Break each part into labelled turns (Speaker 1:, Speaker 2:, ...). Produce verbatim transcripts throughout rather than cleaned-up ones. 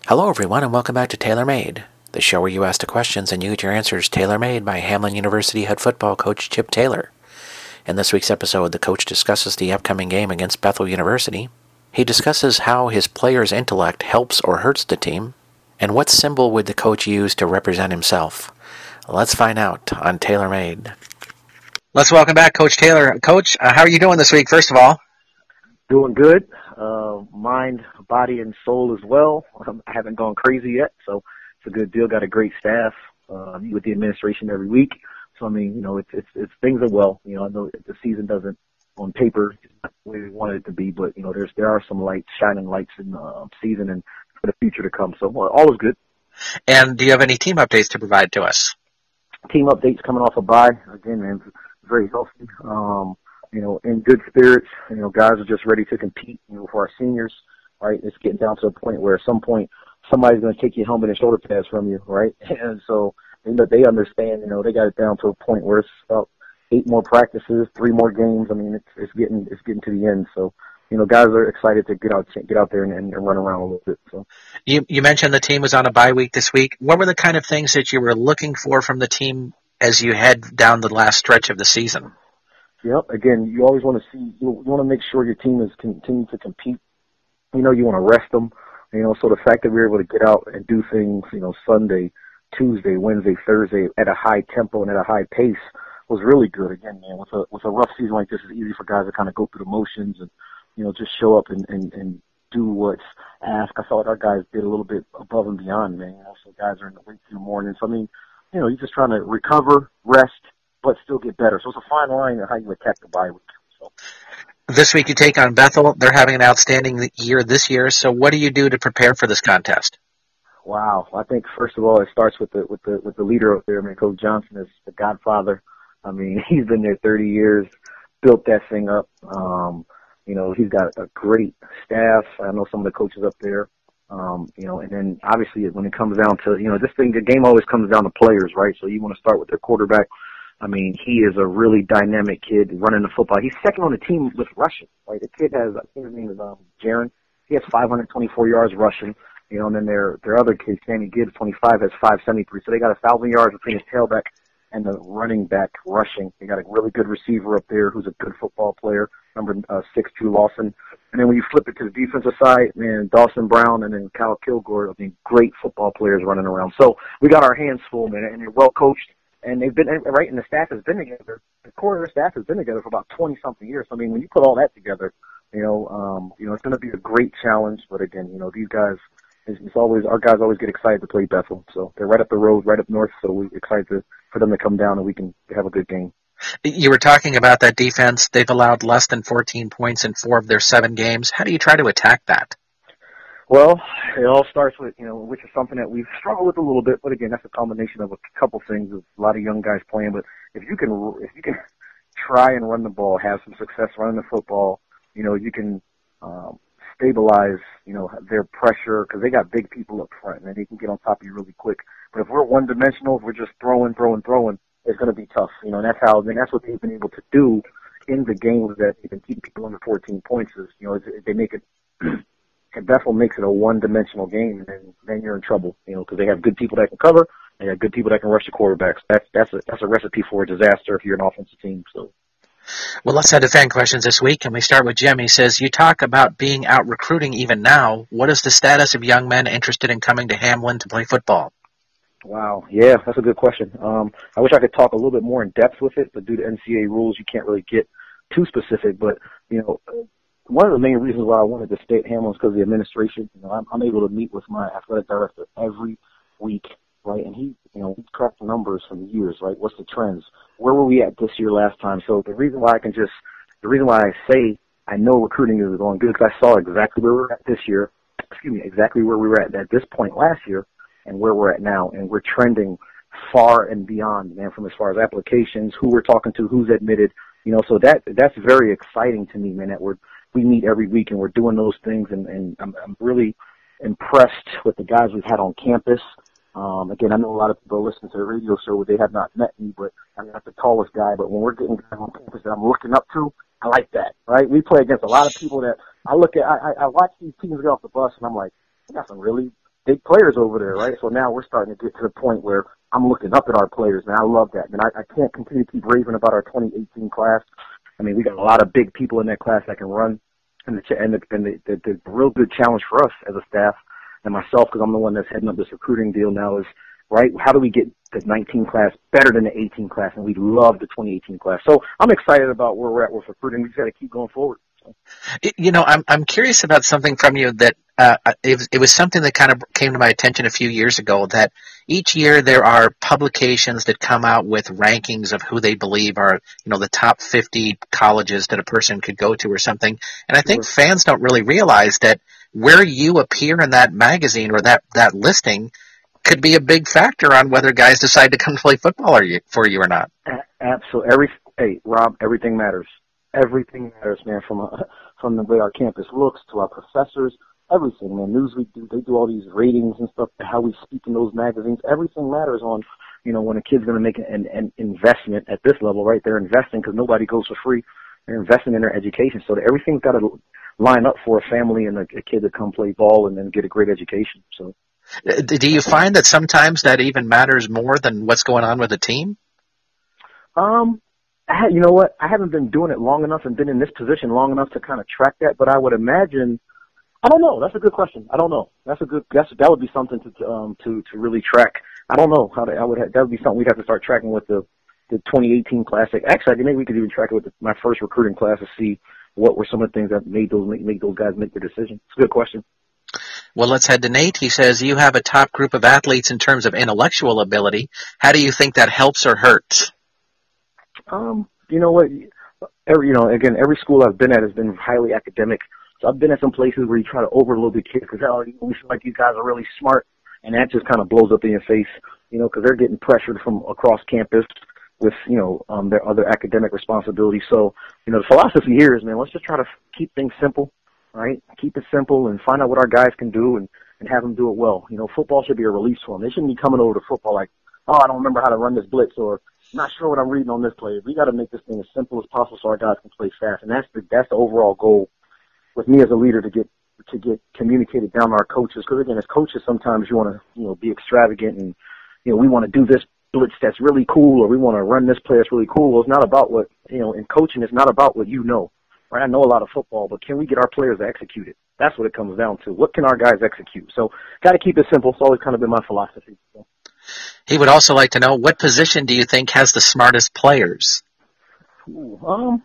Speaker 1: Hello, everyone, and welcome back to Tailor Made, the show where you ask the questions and you get your answers tailor-made by Hamline University head football coach Chip Taylor. In this week's episode, the coach discusses the upcoming game against Bethel University. He discusses how his players' intellect helps or hurts the team, and what symbol would the coach use to represent himself. Let's find out on Tailor Made.
Speaker 2: Let's welcome back Coach Taylor. Coach, uh, how are you doing this week, first of all?
Speaker 3: Doing good. Uh, mind, body, and soul as well. Um, I haven't gone crazy yet, so it's a good deal. Got a great staff. Uh, meet with the administration every week. So, I mean, you know, it's, it's, it's things are well. You know, I know the season doesn't, on paper, it's not the way we wanted it to be, but, you know, there's, there are some lights, shining lights in the uh, season and for the future to come. So, well, all is good.
Speaker 2: And do you have any team updates to provide to us?
Speaker 3: Team updates coming off a bye. Again, man, very healthy. Um, you know, in good spirits. You know, guys are just ready to compete, you know, for our seniors, right? It's getting down to a point where at some point somebody's going to take your helmet and shoulder pads from you, right? And so, you know, they understand, you know, they got it down to a point where it's about eight more practices, three more games. I mean, it's, it's getting, it's getting to the end. So, you know, guys are excited to get out, get out there and, and run around a little bit. So,
Speaker 2: you, you mentioned the team was on a bye week this week. What were the kind of things that you were looking for from the team as you head down the last stretch of the season?
Speaker 3: Yep. Again, you always want to see, you want to make sure your team is continuing to compete. You know, you want to rest them. You know, so the fact that we were able to get out and do things, you know, Sunday, Tuesday, Wednesday, Thursday at a high tempo and at a high pace was really good. Again, man, with a with a rough season like this, it's easy for guys to kind of go through the motions and, you know, just show up and, and, and do what's asked. I felt like our guys did a little bit above and beyond, man. You know, so guys are in the wait in the morning. So, I mean, you know, you're just trying to recover, rest, but still get better. So it's a fine line of how you attack the bye week. So.
Speaker 2: This week you take on Bethel. They're having an outstanding year this year. So what do you do to prepare for this contest?
Speaker 3: Wow. I think, first of all, it starts with the with the, with the leader up there. I mean, Coach Johnson is the godfather. I mean, he's been there thirty years, built that thing up. Um, you know, he's got a great staff. I know some of the coaches up there. Um, you know, and then obviously when it comes down to, you know, this thing, the game always comes down to players, right? So you want to start with their quarterback. I mean, he is a really dynamic kid running the football. He's second on the team with rushing, right? The kid has, I think his name is um, Jaron. He has five hundred twenty-four yards rushing, you know, and then their their other kid, Sammy Gibbs, twenty-five, has five seventy-three. So they got a thousand yards between his tailback and the running back rushing. They got a really good receiver up there who's a good football player, number uh, six, Drew Lawson. And then when you flip it to the defensive side, man, Dawson Brown and then Kyle Kilgore, I mean, great football players running around. So we got our hands full, man, and they're well coached. And they've been, right, and the staff has been together. The core of the staff has been together for about twenty-something years. So, I mean, when you put all that together, you know, um, you know, it's going to be a great challenge. But, again, you know, these guys, it's, it's always, our guys always get excited to play Bethel. So they're right up the road, right up north. So we're excited to, for them to come down and we can have a good game.
Speaker 2: You were talking about that defense. They've allowed less than fourteen points in four of their seven games. How do you try to attack that?
Speaker 3: Well, it all starts with, you know, which is something that we've struggled with a little bit, but again, that's a combination of a couple things, of a lot of young guys playing, but if you can, if you can try and run the ball, have some success running the football, you know, you can, um, stabilize, you know, their pressure, because they got big people up front, and they can get on top of you really quick. But if we're one-dimensional, if we're just throwing, throwing, throwing, it's going to be tough, you know, and that's how, I mean, that's what they've been able to do in the games that they've been keeping people under fourteen points is, you know, they make it, and Bethel makes it a one-dimensional game, and then, then you're in trouble, you know, because they have good people that can cover, and they have good people that can rush the quarterbacks. That's that's a that's a recipe for a disaster if you're an offensive team. So,
Speaker 2: well, let's head to fan questions this week, and we start with Jim. He says, "You talk about being out recruiting even now. What is the status of young men interested in coming to Hamline to play football?"
Speaker 3: Wow, yeah, that's a good question. Um, I wish I could talk a little bit more in depth with it, but due to N C A A rules, you can't really get too specific. But you know, one of the main reasons why I wanted to stay at Hamline is because of the administration. You know, I'm, I'm able to meet with my athletic director every week, right? And he, you know, he's cracked numbers from years, right? What's the trends? Where were we at this year last time? So the reason why I can just, the reason why I say I know recruiting is going good because I saw exactly where we were at this year, excuse me, exactly where we were at at this point last year and where we're at now. And we're trending far and beyond, man, from as far as applications, who we're talking to, who's admitted, you know, so that that's very exciting to me, man, that we're, we meet every week and we're doing those things, and, and I'm, I'm really impressed with the guys we've had on campus. Um, again, I know a lot of people listen to the radio show where they have not met me, but I'm not the tallest guy, but when we're getting guys on campus that I'm looking up to, I like that, right? We play against a lot of people that I look at, I, I watch these teams get off the bus and I'm like, they got some really big players over there, right? So now we're starting to get to the point where I'm looking up at our players, and I love that. And I, I can't continue to keep raving about our twenty eighteen class. I mean, we got a lot of big people in that class that can run, and the and the, and the, the, the real good challenge for us as a staff and myself, because I'm the one that's heading up this recruiting deal now, is right. How do we get the nineteen class better than the eighteen class? And we love the twenty eighteen class. So I'm excited about where we're at with recruiting. We just got to keep going forward.
Speaker 2: You know, I'm I'm curious about something from you that uh, it, was, it was something that kind of came to my attention a few years ago, that each year there are publications that come out with rankings of who they believe are, you know, the top fifty colleges that a person could go to or something. And I think
Speaker 3: Sure.
Speaker 2: fans don't really realize that where you appear in that magazine or that, that listing could be a big factor on whether guys decide to come play football or you, for you or not.
Speaker 3: Absolutely. Every hey, Rob, everything matters. Everything matters, man. From uh, from the way our campus looks to our professors, everything, man. Newsweek, do they do all these ratings and stuff? How we speak in those magazines, everything matters on, you know, when a kid's going to make an, an investment at this level, right? They're investing because nobody goes for free. They're investing in their education, so that everything's got to line up for a family and a, a kid to come play ball and then get a great education. So,
Speaker 2: do you find that sometimes that even matters more than what's going on with the team?
Speaker 3: Um. I, you know what? I haven't been doing it long enough and been in this position long enough to kind of track that, but I would imagine, I don't know. That's a good question. I don't know. That's a good, that's, that would be something to, um, to, to really track. I don't know how to, I would have, that would be something we'd have to start tracking with the, the twenty eighteen classic. Actually, I think maybe we could even track it with the, my first recruiting class to see what were some of the things that made those, make, make those guys make the decision. It's a good question.
Speaker 2: Well, let's head to Nate. He says, you have a top group of athletes in terms of intellectual ability. How do you think that helps or hurts?
Speaker 3: Um, you know what? Every, you know, again, every school I've been at has been highly academic. So I've been at some places where you try to overload the kids because oh, we feel like these guys are really smart, and that just kind of blows up in your face, you know, because they're getting pressured from across campus with, you know, um, their other academic responsibilities. So, you know, the philosophy here is, man, let's just try to keep things simple, right? Keep it simple and find out what our guys can do and, and have them do it well. You know, football should be a release for them. They shouldn't be coming over to football like, oh, I don't remember how to run this blitz, or not sure what I'm reading on this play. We got to make this thing as simple as possible so our guys can play fast, and that's the that's the overall goal with me as a leader, to get to get communicated down to our coaches. Because again, as coaches, sometimes you want to you know be extravagant and you know we want to do this blitz that's really cool, or we want to run this play that's really cool. Well, it's not about what you know in coaching. It's not about what you know. Right? I know a lot of football, but can we get our players to execute it? That's what it comes down to. What can our guys execute? So, got to keep it simple. It's always kind of been my philosophy. So.
Speaker 2: He would also like to know, what position do you think has the smartest players?
Speaker 3: Ooh, um,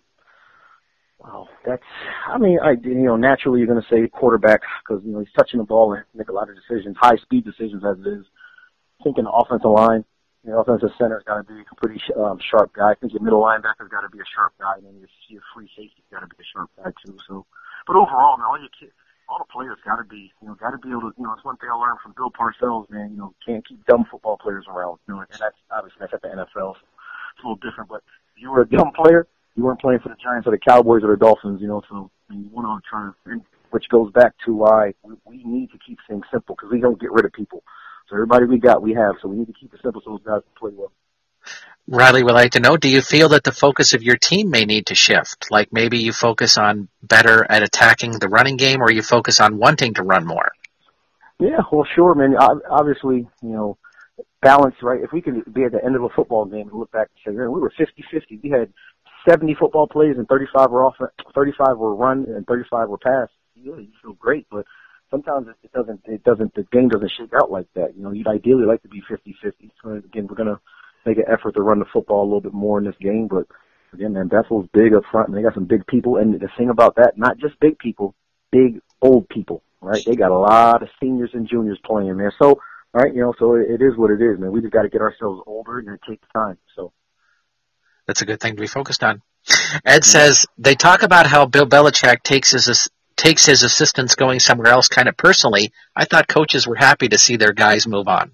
Speaker 3: wow, that's, I mean, I, you know, naturally you're going to say quarterback because, you know, he's touching the ball and make a lot of decisions, high-speed decisions as it is. I think in the offensive line, your offensive center's got to be a pretty um, sharp guy. I think your middle linebacker's got to be a sharp guy, and then your, your free safety's got to be a sharp guy, too. So, but overall, man, all your kids, all the players got to be, you know, got to be able to, you know, it's one thing I learned from Bill Parcells, man, you know, can't keep dumb football players around, you know, and that's, obviously, that's at the N F L, so it's a little different, but if you were a dumb player, you weren't playing for the Giants or the Cowboys or the Dolphins, you know, so I mean, you want to try to, which goes back to why we, we need to keep things simple, because we don't get rid of people. So everybody we got, we have, so we need to keep it simple so those guys can play well.
Speaker 2: Riley would like to know, do you feel that the focus of your team may need to shift? Like maybe you focus on better at attacking the running game, or you focus on wanting to run more?
Speaker 3: Yeah, well, sure, man. Obviously, you know, balance, right? If we could be at the end of a football game and look back and say, man, we were fifty-fifty. We had seventy football plays and thirty-five were off, thirty-five were run and thirty-five were pass. Yeah, you feel great, but sometimes it doesn't, it doesn't, the game doesn't shake out like that. You know, you'd ideally like to be fifty-fifty. So again, we're going to make an effort to run the football a little bit more in this game, but again, man, Bethel's big up front, and they got some big people, and the thing about that, not just big people, big old people, right? They got a lot of seniors and juniors playing, man. So, all right, you know, so it, it is what it is, man. We just got to get ourselves older, and it takes time, so.
Speaker 2: That's a good thing to be focused on. Ed says, they talk about how Bill Belichick takes his takes his assistants going somewhere else kind of personally. I thought coaches were happy to see their guys move on.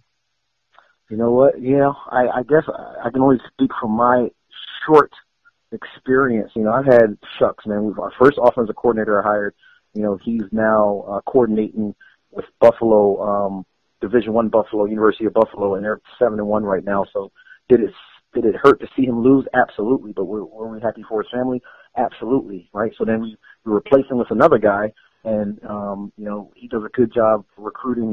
Speaker 3: You know what? You know, I, I guess I can only speak from my short experience. You know, I've had shucks, man. We've, our first offensive coordinator I hired, you know, he's now uh, coordinating with Buffalo, um, Division One Buffalo, University of Buffalo, and they're seven and one right now. So did it did it hurt to see him lose? Absolutely. But were, were we happy for his family? Absolutely. Right. So then we, we replaced him with another guy, and um, you know, he does a good job recruiting and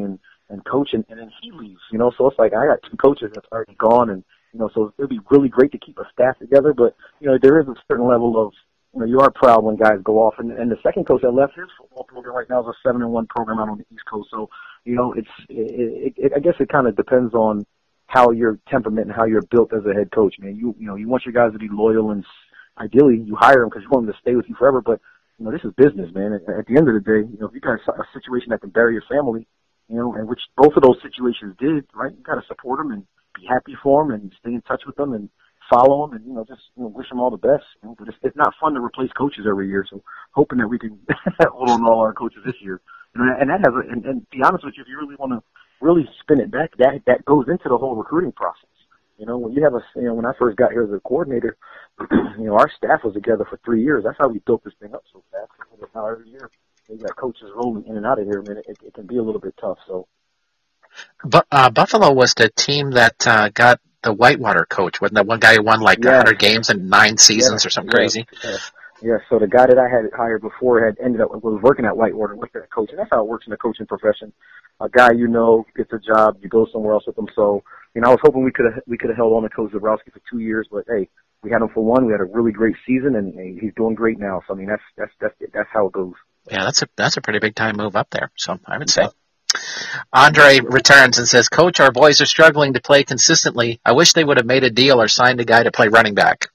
Speaker 3: and coach, and, and then he leaves, you know. So it's like I got two coaches that's already gone, and you know, so it'd be really great to keep a staff together. But you know, there is a certain level of, you know, you are proud when guys go off. And, and the second coach that left, his football program right now is a seven and one program out on the East Coast. So you know, it's it, it, it, I guess it kind of depends on how your temperament and how you're built as a head coach, man. You you know, you want your guys to be loyal, and ideally you hire them because you want them to stay with you forever. But you know, this is business, man. At, at the end of the day, you know, if you got a situation that can bury your family, you know, and which both of those situations did, right? You got to support them and be happy for them and stay in touch with them and follow them and, you know, just you know, wish them all the best. You know, but it's, it's not fun to replace coaches every year. So hoping that we can hold on to all our coaches this year. You know, and that has, a, and, and to be honest with you, if you really want to really spin it back, that that goes into the whole recruiting process. You know, when you have a, you know, when I first got here as a coordinator, you know, our staff was together for three years. That's how we built this thing up so fast. Now every year you got coaches rolling in and out of here, man. It, it can be a little bit tough. So.
Speaker 2: But uh, Buffalo was the team that uh, got the Whitewater coach, wasn't that one guy who won like
Speaker 3: yeah.
Speaker 2: one hundred games in nine seasons
Speaker 3: yeah.
Speaker 2: or something
Speaker 3: yeah.
Speaker 2: crazy?
Speaker 3: Yeah. yeah, so the guy that I had hired before had ended up was working at Whitewater with that coach, and that's how it works in the coaching profession. A guy you know gets a job, you go somewhere else with them. So, you know, I was hoping we could have we could have held on to Coach Zabrowski for two years, but hey, we had him for one. We had a really great season, and, and he's doing great now. So I mean, that's that's that's that's how it goes.
Speaker 2: Yeah, that's a that's a pretty big time move up there. So I would say. Yeah. Andre returns and says, Coach, our boys are struggling to play consistently. I wish they would have made a deal or signed a guy to play running back.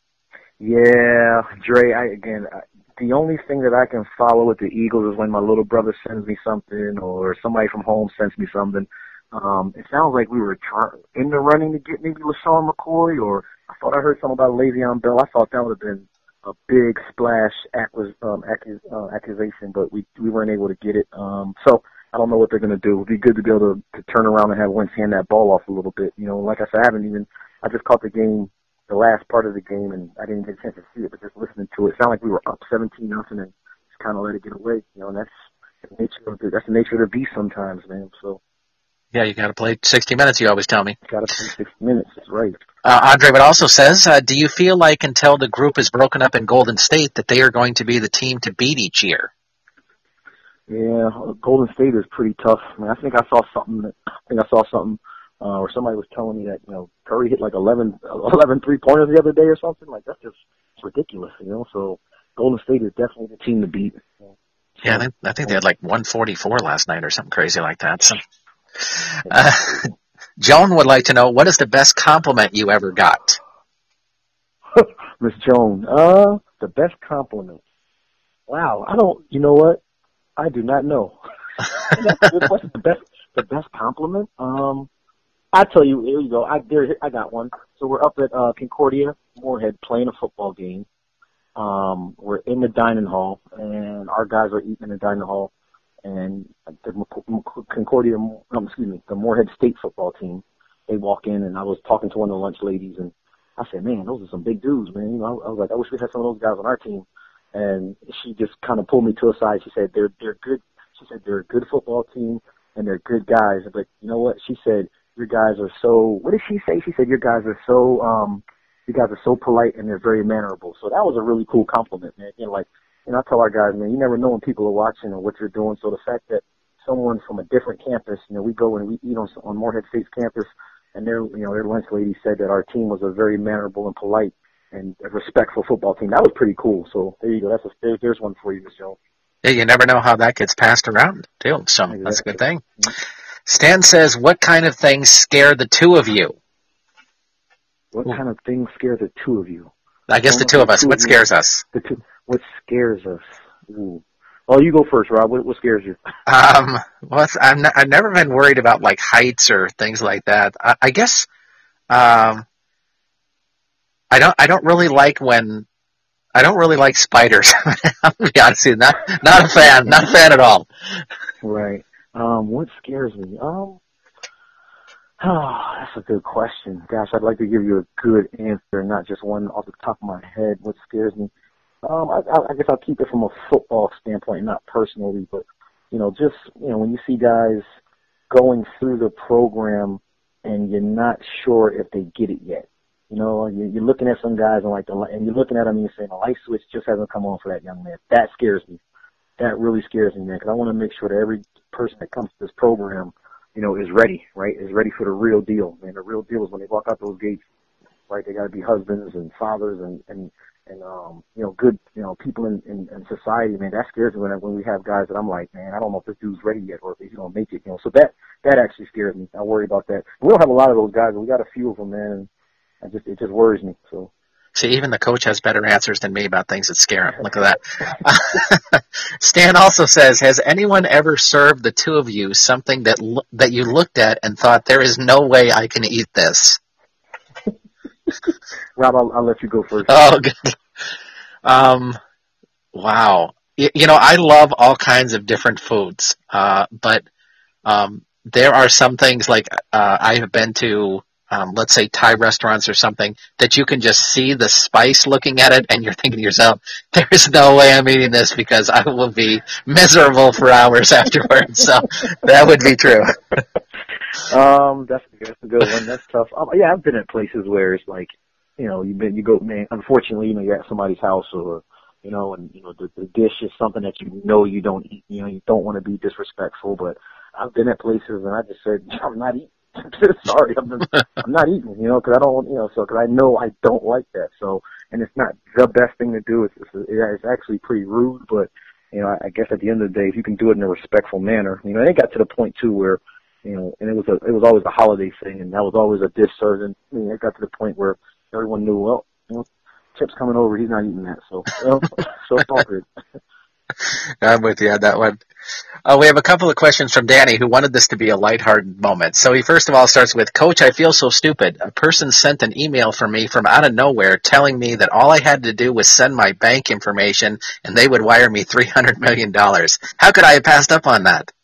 Speaker 3: Yeah, Dre, I, again, I, the only thing that I can follow with the Eagles is when my little brother sends me something or somebody from home sends me something. Um, it sounds like we were try- in the running to get maybe LaShawn McCoy, or I thought I heard something about Le'Veon Bell. I thought that would have been a big splash acquis- um, accus- uh, accusation, but we we weren't able to get it. Um, so I don't know what they're going to do. It would be good to be able to, to turn around and have Wentz hand that ball off a little bit. You know, like I said, I haven't even – I just caught the game, the last part of the game, and I didn't get a chance to see it, but just listening to it, it sounded like we were up seventeen nothing and just kind of let it get away. You know, and that's the nature of the, that's the nature of the beast sometimes, man. So
Speaker 2: yeah, you got to play sixty minutes, you always tell me.
Speaker 3: Got to play sixty minutes, that's right.
Speaker 2: Uh, Andre but also says, uh, do you feel like until the group is broken up in Golden State that they are going to be the team to beat each year?
Speaker 3: Yeah, Golden State is pretty tough. I mean, I think I saw something. That, I think I saw something uh, where somebody was telling me that you know Curry hit like eleven, eleven three-pointers the other day or something. Like that's just it's ridiculous, you know. So Golden State is definitely the team to beat.
Speaker 2: Yeah, I think, I think they had like one forty-four last night or something crazy like that. So, uh, Joan would like to know, what is the best compliment you ever got?
Speaker 3: Miss Joan, uh, the best compliment. Wow, I don't. You know what? I do not know. That's a good question. The best, the best compliment. Um, I tell you, here you go. I there, I got one. So we're up at uh, Concordia Moorhead playing a football game. Um, we're in the dining hall, and our guys are eating in the dining hall. And the Concordia, um, excuse me, the Moorhead State football team. They walk in, and I was talking to one of the lunch ladies, and I said, "Man, those are some big dudes, man." You know, I, I was like, "I wish we had some of those guys on our team." And she just kind of pulled me to a side. She said, they're, they're good. She said, they're a good football team and they're good guys. But you know what? She said, your guys are so, what did she say? She said, your guys are so, um, you guys are so polite and they're very mannerable. So that was a really cool compliment, man. You know, like, and I tell our guys, man, you never know when people are watching or what you're doing. So the fact that someone from a different campus, you know, we go and we eat on, on Moorhead State's campus, and their, you know, their lunch lady said that our team was a very mannerable and polite and a respectful football team. That was pretty cool. So there you go. That's a, there, there's one for you, Miz Jones.
Speaker 2: Yeah, you never know how that gets passed around, too. So exactly. That's a good thing.
Speaker 3: Mm-hmm.
Speaker 2: Stan says, what kind of things scare the two of you?
Speaker 3: What kind of things scare the two of you?
Speaker 2: I guess the two of us. What scares us?
Speaker 3: The two, what scares us? Ooh. Oh, you go first, Rob. What, what scares you?
Speaker 2: Um, well, I'm not, I've never been worried about, like, heights or things like that. I, I guess... Um, I don't. I don't really like when. I don't really like spiders. I'll be honest with you, not not a fan. Not a fan at all.
Speaker 3: Right. Um, what scares me? Um. Oh, that's a good question. Gosh, I'd like to give you a good answer, not just one off the top of my head. What scares me? Um, I, I guess I'll keep it from a football standpoint, not personally, but you know, just you know, when you see guys going through the program and you're not sure if they get it yet. You know, you're looking at some guys and like, the, and you're looking at them and you're saying the light switch just hasn't come on for that young man. That scares me. That really scares me, man, because I want to make sure that every person that comes to this program you know, is ready, right? Is ready for the real deal. And the real deal is when they walk out those gates, right? They got to be husbands and fathers and, and, and, um, you know, good, you know, people in, in, in society, man. That scares me when, I, when we have guys that I'm like, man, I don't know if this dude's ready yet or if he's going to make it, you know. So that, that actually scares me. I worry about that. We don't have a lot of those guys, but we got a few of them, man. And I just, it just worries me. So.
Speaker 2: See, even the coach has better answers than me about things that scare him. Look at that. Stan also says, has anyone ever served the two of you something that lo- that you looked at and thought, there is no way I can eat this?
Speaker 3: Rob, I'll, I'll let you go first.
Speaker 2: Oh, good. Um, wow. You, you know, I love all kinds of different foods, uh, but um, there are some things like uh, I have been to, Um, let's say Thai restaurants or something, that you can just see the spice looking at it and you're thinking to yourself, there is no way I'm eating this because I will be miserable for hours afterwards. So that would be true.
Speaker 3: um, that's, that's a good one. That's tough. Um, yeah, I've been at places where it's like, you know, you've been, you go, man, unfortunately, you know, you're at somebody's house or, you know, and, you know, the, the dish is something that you know you don't eat, you know, you don't want to be disrespectful, but I've been at places and I just said, I'm not eating. Sorry, I'm, I'm not eating, you know, because I don't, you know, so because I know I don't like that. So, and it's not the best thing to do. It's, it's, it's actually pretty rude, but you know, I, I guess at the end of the day, if you can do it in a respectful manner, you know, it got to the point too where, you know, and it was a, it was always a holiday thing, and that was always a dish served, and I mean, it got to the point where everyone knew, well, you know, Chip's coming over, he's not eating that, so, you know, so it's all good.
Speaker 2: I'm with you on that one. Uh, we have a couple of questions from Danny, who wanted this to be a lighthearted moment. So he first of all starts with, Coach, I feel so stupid. A person sent an email from me from out of nowhere telling me that all I had to do was send my bank information and they would wire me three hundred million dollars. How could I have passed up on that?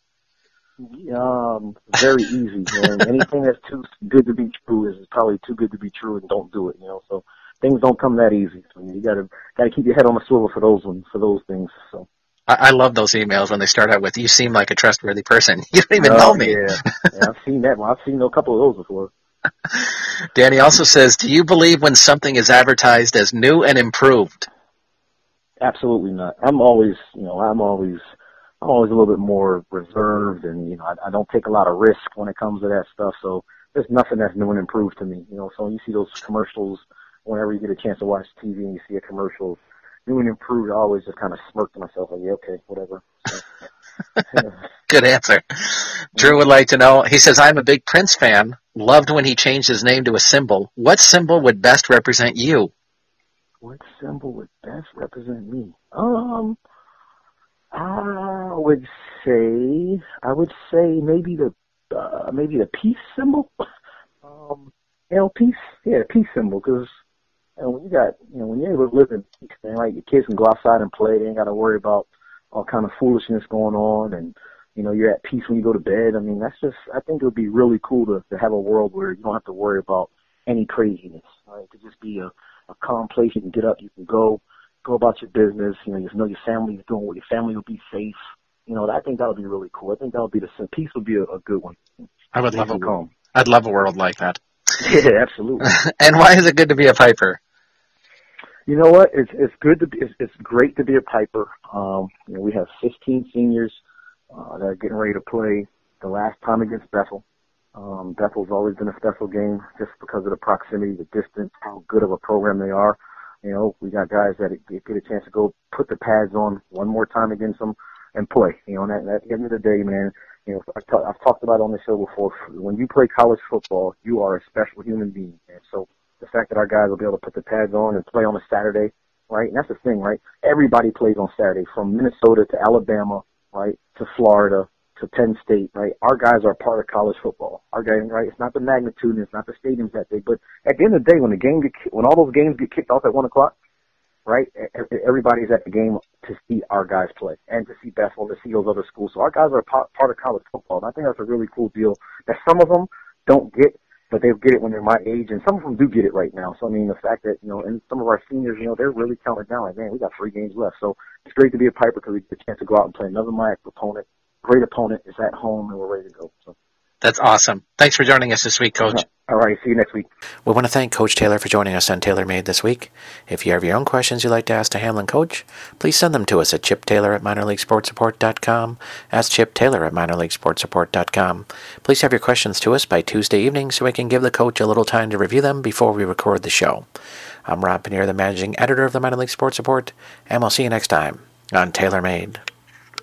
Speaker 3: Um, very easy, man. Anything that's too good to be true is probably too good to be true, and don't do it, you know. So things don't come that easy. So you gotta gotta keep your head on the swivel for those ones, for those things. So.
Speaker 2: I love those emails when they start out with, you seem like a trustworthy person. You don't even
Speaker 3: oh,
Speaker 2: know me.
Speaker 3: Yeah. yeah, I've seen that. Well, I've seen a couple of those before.
Speaker 2: Danny also says, do you believe when something is advertised as new and improved?
Speaker 3: Absolutely not. I'm always, you know, I'm always, I'm always a little bit more reserved, and, you know, I, I don't take a lot of risk when it comes to that stuff. So there's nothing that's new and improved to me. You know, so when you see those commercials, whenever you get a chance to watch T V and you see a commercial, new and improved, I always just kind of smirk to myself, like, yeah, okay, whatever.
Speaker 2: Good answer. Drew would like to know, he says, I'm a big Prince fan, loved when he changed his name to a symbol. What symbol would best represent you?
Speaker 3: What symbol would best represent me? Um, I would say, I would say maybe the, uh, maybe the peace symbol. Um, you know, peace, yeah, peace symbol, because and when you got, you know, when you're able to live in peace, man, like your kids can go outside and play, they ain't got to worry about all kind of foolishness going on, and, you know, you're at peace when you go to bed. I mean, that's just, I think it would be really cool to, to have a world where you don't have to worry about any craziness, right? To just be a, a calm place. You can get up, you can go, go about your business, you know, you know your family's doing what your family will be safe. You know, I think that would be really cool. I think that would be the, peace would be a, a good one.
Speaker 2: I would love a world. I'd love a world like that.
Speaker 3: Yeah, absolutely.
Speaker 2: And why is it good to be a Piper?
Speaker 3: You know what? It's it's good to be. It's, it's great to be a Piper. Um, you know, we have fifteen seniors uh, that are getting ready to play the last time against Bethel. Um, Bethel's always been a special game just because of the proximity, the distance, how good of a program they are. You know, we got guys that get a chance to go put the pads on one more time against them and play. You know, and at, at the end of the day, man, you know, I've, t- I've talked about it on the show before. When you play college football, you are a special human being, and so. The fact that our guys will be able to put the pads on and play on a Saturday, right? And that's the thing, right? Everybody plays on Saturday, from Minnesota to Alabama, right, to Florida to Penn State, right? Our guys are part of college football. Our guys, right? It's not the magnitude and it's not the stadiums that big, but at the end of the day, when the game get, when all those games get kicked off at one o'clock, right? Everybody's at the game to see our guys play and to see Bethel and to see those other schools. So our guys are part of college football, and I think that's a really cool deal that some of them don't get. But they'll get it when they're my age, and some of them do get it right now. So, I mean, the fact that, you know, and some of our seniors, you know, they're really counting down, like, man, we got three games left. So it's great to be a Piper because we get a chance to go out and play another M I A C opponent. Great opponent is at home, and we're ready to go. So
Speaker 2: that's awesome. Thanks for joining us this week, Coach.
Speaker 3: All right, see you next week.
Speaker 1: We want to thank Coach Taylor for joining us on TaylorMade this week. If you have your own questions you'd like to ask the Hamlin coach, please send them to us at chip taylor at minor league sports report dot com. That's chip taylor at minor league sports report dot com. Please have your questions to us by Tuesday evening so we can give the coach a little time to review them before we record the show. I'm Rob Paneer, the managing editor of the Minor League Sports Report, and we'll see you next time on TaylorMade.